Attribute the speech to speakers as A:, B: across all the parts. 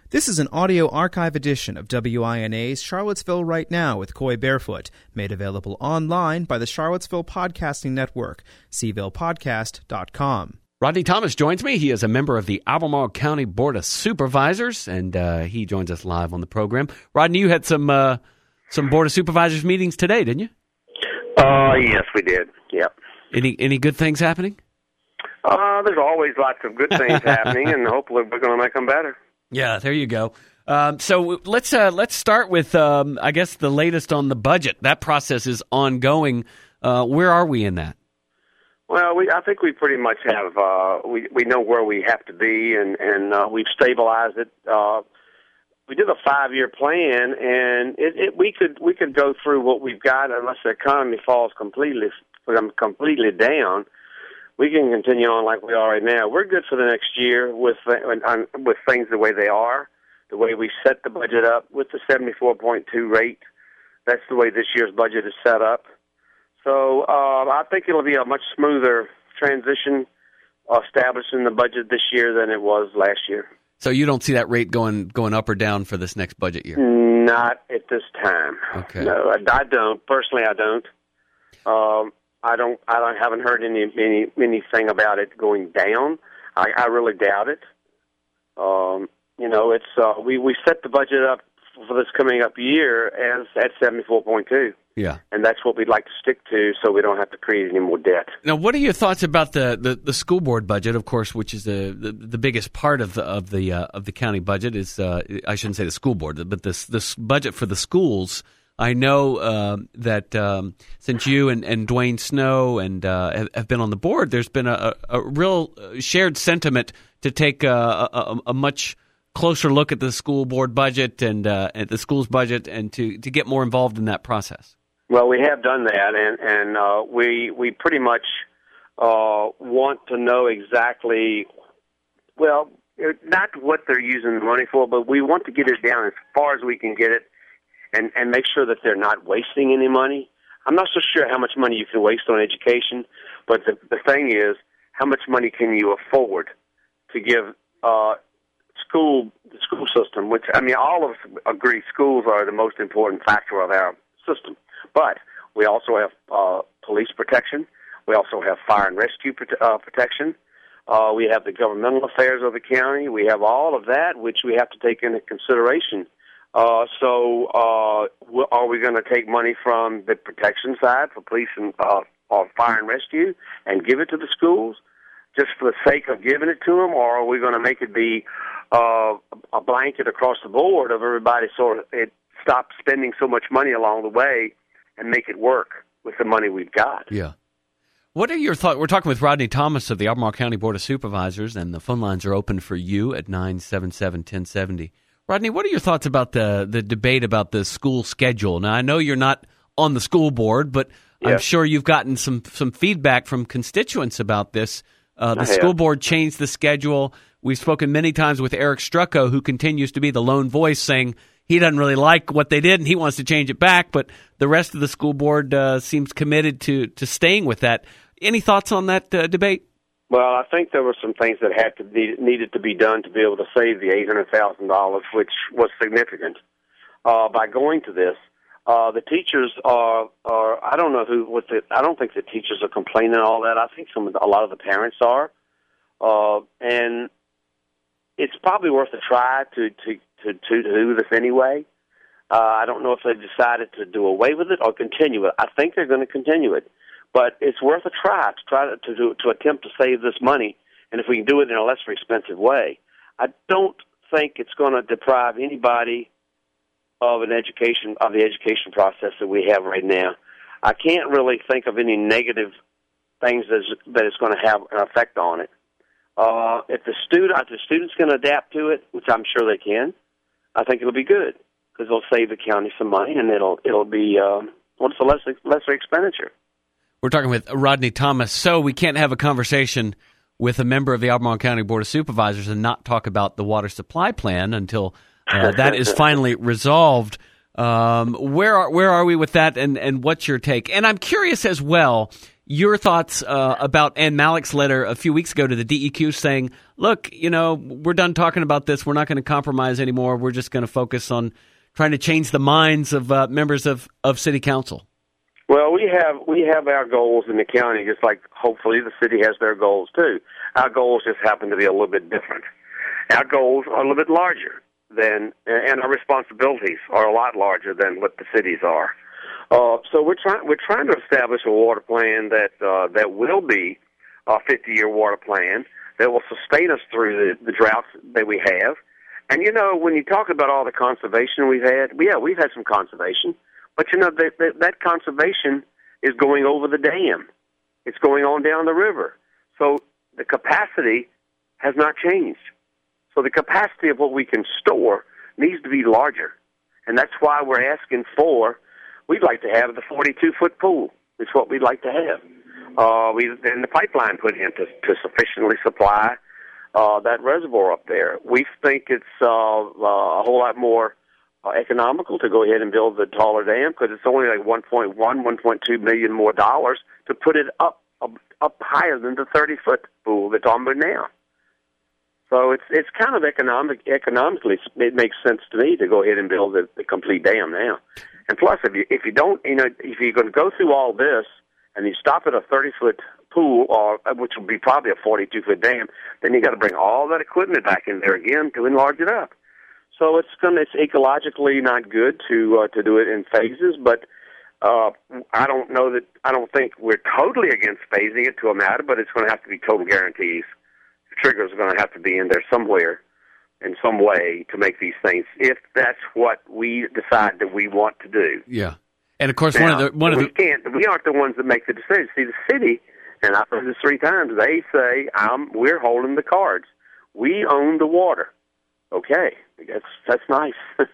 A: This is an audio archive edition of WINA's Charlottesville Right Now with Coy Barefoot, made available online by the Charlottesville Podcasting Network, cvillepodcast.com.
B: Rodney Thomas joins me. He is a member of the Albemarle County Board of Supervisors, and he joins us live on the program. Rodney, you had some Board of Supervisors meetings today, didn't you?
C: Yes, we did. Yep.
B: Any good things happening?
C: There's always lots of good things happening, and hopefully we're going to make them better.
B: Yeah, there you go. So let's start with, I guess, the latest on the budget. That process is ongoing. Where are we in that?
C: Well, I think we pretty much have. We know where we have to be, and we've stabilized it. We did a 5-year plan, and we could go through what we've got unless the economy falls completely down. We can continue on like we are right now. We're good for the next year with things the way they are, the way we set the budget up with the 74.2 rate. That's the way this year's budget is set up. So I think it'll be a much smoother transition establishing the budget this year than it was last year.
B: So you don't see that rate going up or down for this next budget year?
C: Not at this time.
B: Okay.
C: No, I don't. Personally, I don't. I haven't heard anything about it going down. I really doubt it. It's we set the budget up for this coming up year as at 74.2.
B: Yeah,
C: and that's what we'd like to stick to, so we don't have to create any more debt.
B: Now, what are your thoughts about the school board budget? Of course, which is the biggest part of the county budget is I shouldn't say the school board, but this budget for the schools. I know that since you and Dwayne Snow and have been on the board, there's been a real shared sentiment to take a much closer look at the school board budget and at the school's budget, and to get more involved in that process.
C: Well, we have done that, and we pretty much want to know exactly, well, not what they're using the money for, but we want to get it down as far as we can get it. And make sure that they're not wasting any money. I'm not so sure how much money you can waste on education, but the thing is, how much money can you afford to give the school system, which, I mean, all of us agree schools are the most important factor of our system. But we also have police protection. We also have fire and rescue protection. We have the governmental affairs of the county. We have all of that, which we have to take into consideration. So are we going to take money from the protection side for police and or fire and rescue and give it to the schools just for the sake of giving it to them, or are we going to make it be a blanket across the board of everybody so it stops spending so much money along the way and make it work with the money we've got?
B: Yeah. What are your thoughts? We're talking with Rodney Thomas of the Albemarle County Board of Supervisors, and the phone lines are open for you at 977-1070. Rodney, what are your thoughts about the debate about the school schedule? Now, I know you're not on the school board, but I'm sure you've gotten some feedback from constituents about this. The school board changed the schedule. We've spoken many times with Eric Strucco, who continues to be the lone voice, saying he doesn't really like what they did and he wants to change it back, but the rest of the school board seems committed to staying with that. Any thoughts on that debate?
C: Well, I think there were some things that needed to be done to be able to save the $800,000, which was significant. By going to this, the teachers are I don't know I don't think the teachers are complaining and all that. I think a lot of the parents are, and it's probably worth a try to do this anyway. I don't know if they've decided to do away with it or continue it. I think they're going to continue it. But it's worth a try to attempt to save this money, and if we can do it in a less expensive way. I don't think it's going to deprive anybody of the education process that we have right now. I can't really think of any negative things that it's going to have an effect on it. If the students can adapt to it, which I'm sure they can, I think it'll be good because it'll save the county some money, and it'll be it's a lesser expenditure.
B: We're talking with Rodney Thomas. So we can't have a conversation with a member of the Albemarle County Board of Supervisors and not talk about the water supply plan until that is finally resolved. Where are we with that, and what's your take? And I'm curious as well, your thoughts about Ann Malik's letter a few weeks ago to the DEQ saying, look, we're done talking about this. We're not going to compromise anymore. We're just going to focus on trying to change the minds of members of city council.
C: Well, we have our goals in the county, just like hopefully the city has their goals too. Our goals just happen to be a little bit different. Our goals are a little bit larger and our responsibilities are a lot larger than what the cities are. So we're trying to establish a water plan that will be a 50-year water plan that will sustain us through the droughts that we have. And when you talk about all the conservation we've had some conservation, but that conservation is going over the dam. It's going on down the river. So the capacity has not changed. So the capacity of what we can store needs to be larger, and that's why we're asking for. We'd like to have the 42-foot pool. It's what we'd like to have. And the pipeline put in to sufficiently supply that reservoir up there. We think it's a whole lot more economical to go ahead and build the taller dam because it's only like $1.2 million more dollars to put it up higher than the 30-foot pool that's on there now. So it's kind of economically, it makes sense to me to go ahead and build the complete dam now. And plus, if you don't, if you're going to go through all this and you stop at a 30-foot pool, which will be probably a 42-foot dam, then you got to bring all that equipment back in there again to enlarge it up. So it's ecologically not good to do it in phases, but I don't think we're totally against phasing it to a matter, but it's going to have to be total guarantees. The triggers are going to have to be in there somewhere, in some way, to make these things, if that's what we decide that we want to do.
B: Yeah, and of course,
C: we aren't the ones that make the decision. See, the city, and I've heard this 3 times. They say we're holding the cards. We own the water. Okay, that's nice.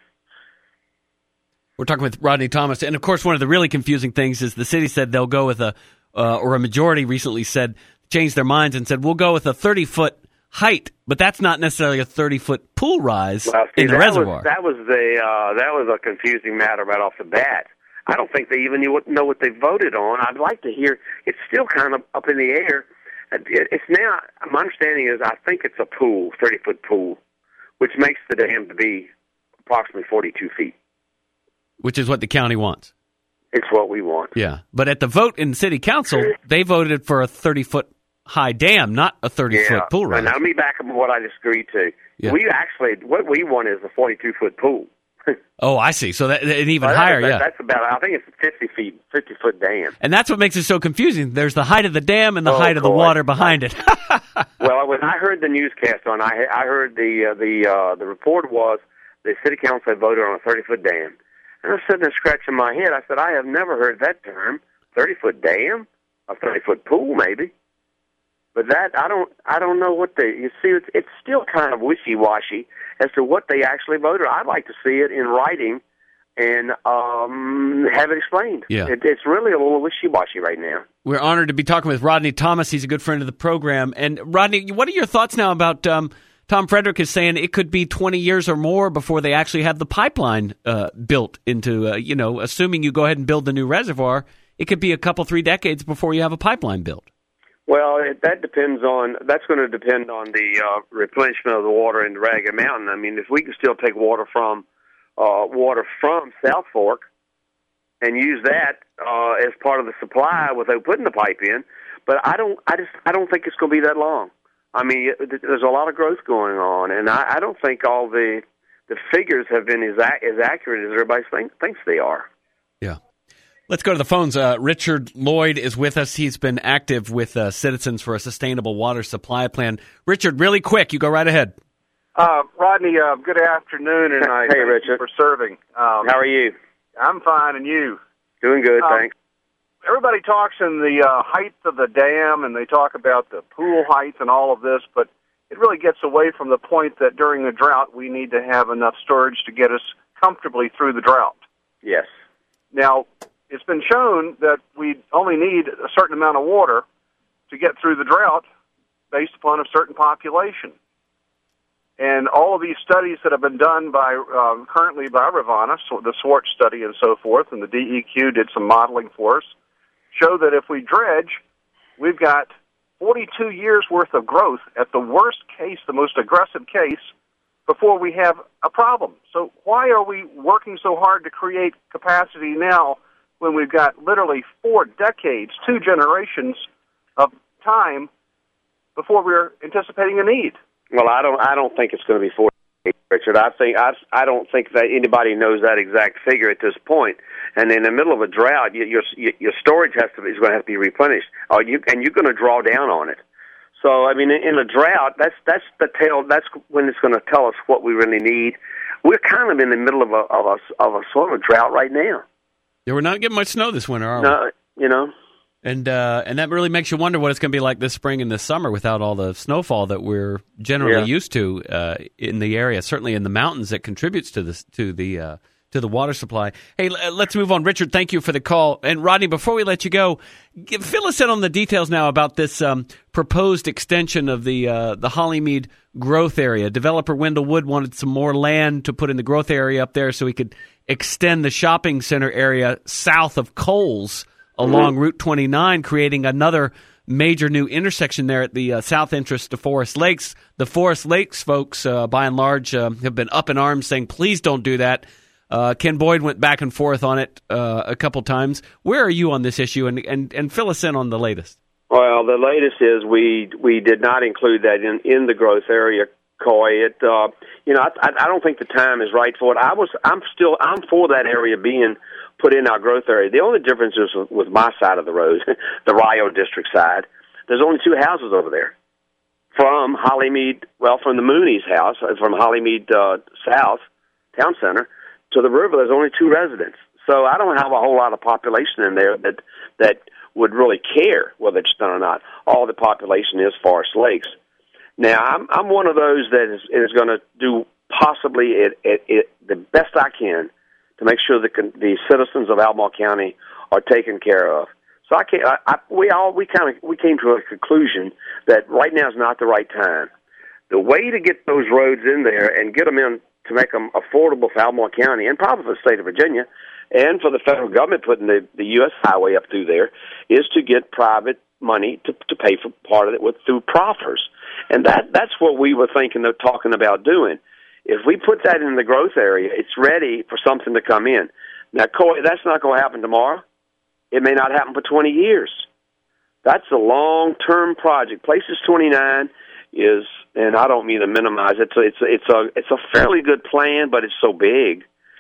B: We're talking with Rodney Thomas, and of course, one of the really confusing things is the city said they'll go with or a majority recently said, changed their minds and said, we'll go with a 30-foot height, but that's not necessarily a 30-foot pool rise in the reservoir.
C: That was a confusing matter right off the bat. I don't think they even know what they voted on. I'd like to hear. It's still kind of up in the air. It's now. My understanding is I think it's a pool, 30-foot pool, which makes the dam to be approximately 42 feet.
B: Which is what the county wants.
C: It's what we want.
B: Yeah, but at the vote in city council, they voted for a 30-foot high dam, not a 30-foot pool rise.
C: Now, let me back up what I just agreed to. Yeah. What we want is a 42-foot pool.
B: Oh, I see. So an even higher,
C: That's about, I think it's a 50-foot dam.
B: And that's what makes it so confusing. There's the height of the dam and the height of the water behind it.
C: Well, when I heard the newscast on, I heard the report was the city council had voted on a 30-foot dam. And I'm sitting there scratching my head. I said, I have never heard that term, 30-foot dam, a 30-foot pool maybe. But that, I don't know what you see, it's still kind of wishy-washy as to what they actually voted. I'd like to see it in writing and have it explained.
B: Yeah.
C: It's really a little wishy-washy right now.
B: We're honored to be talking with Rodney Thomas. He's a good friend of the program. And Rodney, what are your thoughts now about Tom Frederick is saying it could be 20 years or more before they actually have the pipeline built into, assuming you go ahead and build the new reservoir, it could be a couple, 3 decades before you have a pipeline built.
C: Well, that's going to depend on the replenishment of the water in the Ragged Mountain. I mean, if we can still take water from South Fork and use that as part of the supply without putting the pipe in, but I don't think it's going to be that long. I mean, there's a lot of growth going on, and I don't think all the figures have been as accurate as everybody thinks they are.
B: Yeah. Let's go to the phones. Richard Lloyd is with us. He's been active with Citizens for a Sustainable Water Supply Plan. Richard, really quick, you go right ahead.
D: Rodney, good afternoon, and I
C: thank
D: Richard. You for serving.
C: How are you?
D: I'm fine, and you?
C: Doing good, thanks.
D: Everybody talks in the height of the dam, and they talk about the pool height and all of this, but it really gets away from the point that during the drought we need to have enough storage to get us comfortably through the drought.
C: Yes.
D: Now, it's been shown that we only need a certain amount of water to get through the drought based upon a certain population. And all of these studies that have been done currently by Rivanna, so the Swartz study and so forth, and the DEQ did some modeling for us, show that if we dredge we've got 42 years worth of growth at the worst case, the most aggressive case, before we have a problem. So why are we working so hard to create capacity now when we've got literally 4 decades, 2 generations of time before we're anticipating a need?
C: Well, I don't think it's going to be 40, Richard. I don't think that anybody knows that exact figure at this point. And in the middle of a drought, your storage is going to have to be replenished, and you're going to draw down on it. So, I mean, in a drought, that's when it's going to tell us what we really need. We're kind of in the middle of a sort of drought right now.
B: Yeah, we're not getting much snow this winter, are we?
C: No, you know.
B: And that really makes you wonder what it's going to be like this spring and this summer without all the snowfall that we're generally used to in the area. Certainly in the mountains, that contributes to the water supply. Hey, let's move on. Richard, thank you for the call. And Rodney, before we let you go, fill us in on the details now about this proposed extension of the Hollymead growth area. Developer Wendell Wood wanted some more land to put in the growth area up there so he could extend the shopping center area south of Coles along Route 29, creating another major new intersection there at the south entrance to Forest Lakes. The Forest Lakes folks, by and large, have been up in arms saying, please don't do that. Ken Boyd went back and forth on it a couple times. Where are you on this issue, and fill us in on the latest?
C: Well, the latest is we did not include that in the growth area, Coy. I don't think the time is right for it. I'm for that area being put in our growth area. The only difference is with my side of the road, the Rio District side. There's only 2 houses over there. From the Mooney's house, from Hollymead South Town Center to the river, there's only 2 residents. So I don't have a whole lot of population in there that would really care whether it's done or not. All the population is Forest Lakes. Now, I'm one of those that is going to do possibly the best I can to make sure that the citizens of Albemarle County are taken care of. So we came to a conclusion that right now is not the right time. The way to get those roads in there and get them in to make them affordable for Albemarle County and probably for the state of Virginia and for the federal government putting the U.S. highway up through there is to get private money to pay for part of it through proffers. And that's what we were talking about doing. If we put that in the growth area, it's ready for something to come in. Now, Coy, that's not going to happen tomorrow. It may not happen for 20 years. That's a long-term project. Places 29 is, and I don't mean to minimize it. It's a fairly good plan, but it's so big.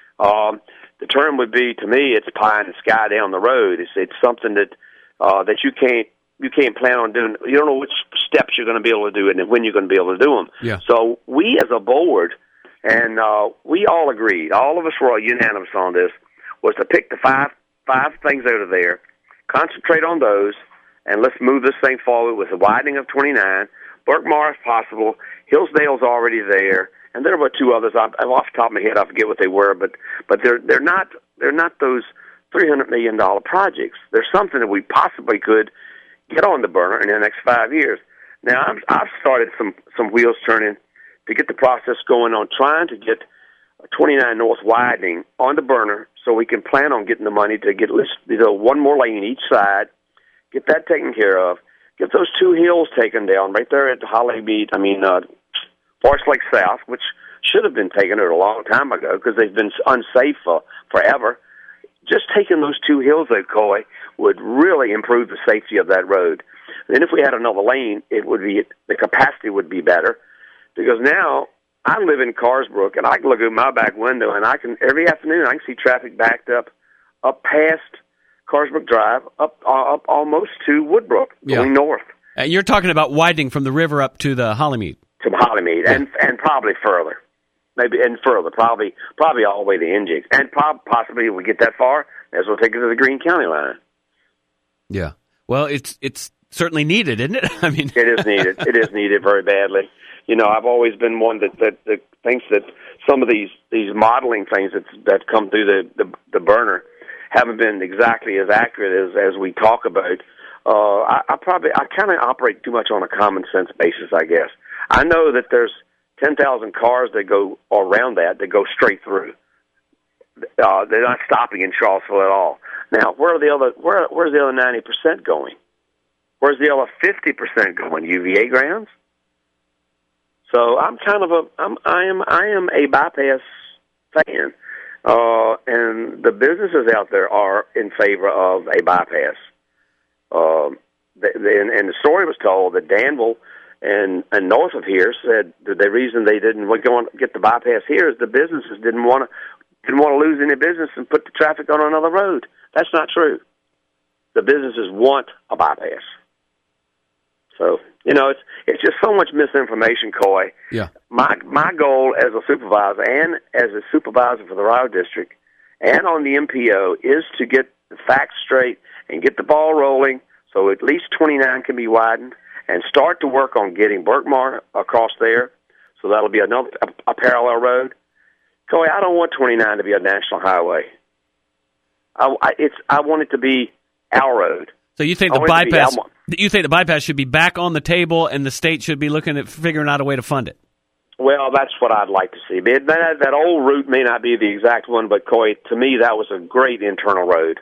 C: The term would be, to me, it's pie in the sky down the road. It's something that you can't plan on doing. You don't know which steps you're going to be able to do it and when you're going to be able to do them.
B: Yeah.
C: So we as a board, and we all agreed, all of us were unanimous on this, was to pick the five things out of there, concentrate on those, and let's move this thing forward with the widening of 29, Burkmar if possible, Hillsdale's already there, and there were 2 others. I'm off the top of my head, I forget what they were, but they're not those $300 million projects. There's something that we possibly could get on the burner in the next 5 years. Now, I've started some wheels turning to get the process going on trying to get 29 North widening on the burner so we can plan on getting the money to get one more lane each side, get that taken care of, get those 2 hills taken down right there at the Forest Lake South, which should have been taken out a long time ago because they've been unsafe forever. Just taking those 2 hills out, Coy, would really improve the safety of that road. Then if we had another lane, the capacity would be better. Because now I live in Carsbrook, and I can look at my back window, and every afternoon I can see traffic backed up past Carsbrook Drive, up almost to Woodbrook, going north.
B: You're talking about widening from the river up to the Hollymead.
C: To Hollymead, yeah. and probably further. Probably all the way to NGIX. And possibly if we get that far, as we'll take it to the Greene County line.
B: Yeah. Well, it's certainly needed, isn't it? I mean,
C: it is needed. It is needed very badly. I've always been one that thinks that some of these modeling things that come through the burner haven't been exactly as accurate as we talk about. I kind of operate too much on a common sense basis, I guess. I know that there's 10,000 cars that go around that go straight through. They're not stopping in Charlottesville at all. Now, where's the other 90% going? Where's the other 50% going? UVA grounds? So I'm kind of I am a bypass fan. And the businesses out there are in favor of a bypass. And the story was told that Danville and north of here said that the reason they didn't go on get the bypass here is the businesses didn't want to lose any business and put the traffic on another road. That's not true. The businesses want a bypass. So, it's just so much misinformation, Coy.
B: Yeah.
C: My goal as a supervisor and as a supervisor for the Royal District and on the MPO is to get the facts straight and get the ball rolling so at least 29 can be widened and start to work on getting Berkmar across there. So that'll be a parallel road. Coy, I don't want 29 to be a national highway. I want it to be our road.
B: So you think the bypass should be back on the table, and the state should be looking at figuring out a way to fund it?
C: Well, that's what I'd like to see. That old route may not be the exact one, but Coy, to me, that was a great internal road.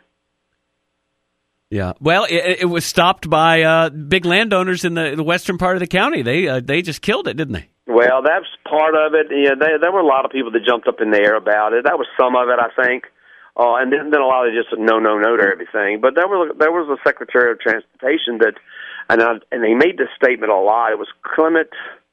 B: Yeah. Well, it was stopped by big landowners in the western part of the county. They just killed it, didn't they?
C: Well, that's part of it. Yeah, there were a lot of people that jumped up in the air about it. That was some of it, I think. And then a lot of just no to everything. But there was a Secretary of Transportation that, and he made this statement a lot. It was Clement.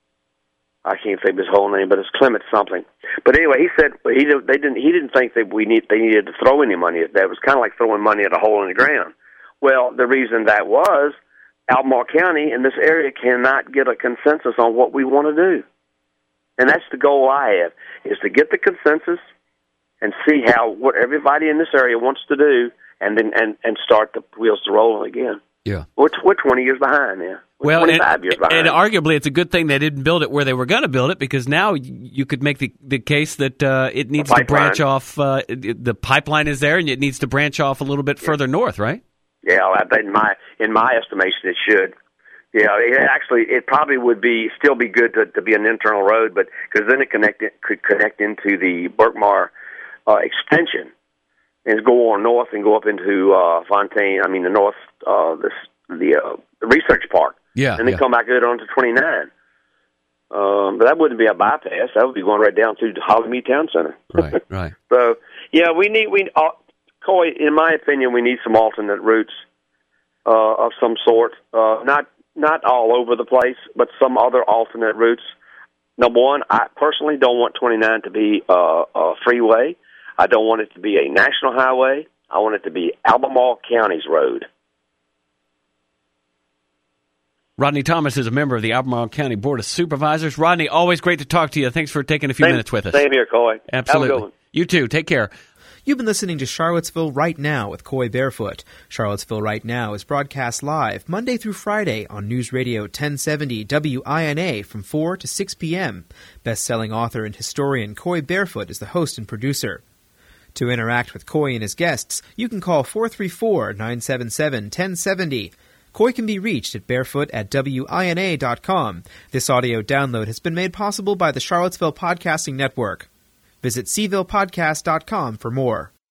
C: I can't think of his whole name, but it's Clement something. But anyway, he said he didn't think that they needed to throw any money at that. It was kind of like throwing money at a hole in the ground. Well, the reason that was Albemarle County in this area cannot get a consensus on what we want to do, and that's the goal I have, is to get the consensus and see what everybody in this area wants to do, and then and start the wheels to roll again.
B: Yeah,
C: we're 20 years behind now. We're 25 years behind.
B: And arguably, it's a good thing they didn't build it where they were going to build it, because now you could make the case that it needs to branch off. The pipeline is there, and it needs to branch off a little bit further north, right? Yeah, in my estimation, it should. Yeah, it probably would still be good to be an internal road, but because then it could connect into the Berkmar extension and go on north and go up into Fontaine. I mean the north, the research park. Yeah, and then come back out onto 29. But that wouldn't be a bypass. That would be going right down through Hollymead Town Center. Right. So yeah, Coy, in my opinion, we need some alternate routes of some sort. Not all over the place, but some other alternate routes. Number one, I personally don't want 29 to be a freeway. I don't want it to be a national highway. I want it to be Albemarle County's road. Rodney Thomas is a member of the Albemarle County Board of Supervisors. Rodney, always great to talk to you. Thanks for taking a few minutes with us.
C: Same here, Coy.
B: Absolutely.
C: Have a good one.
B: You too. Take care.
A: You've been listening to Charlottesville Right Now with Coy Barefoot. Charlottesville Right Now is broadcast live Monday through Friday on News Radio 1070 WINA from 4 to 6 p.m. Best-selling author and historian Coy Barefoot is the host and producer. To interact with Coy and his guests, you can call 434-977-1070. Coy can be reached at barefoot@wina.com. This audio download has been made possible by the Charlottesville Podcasting Network. Visit cvillepodcast.com for more.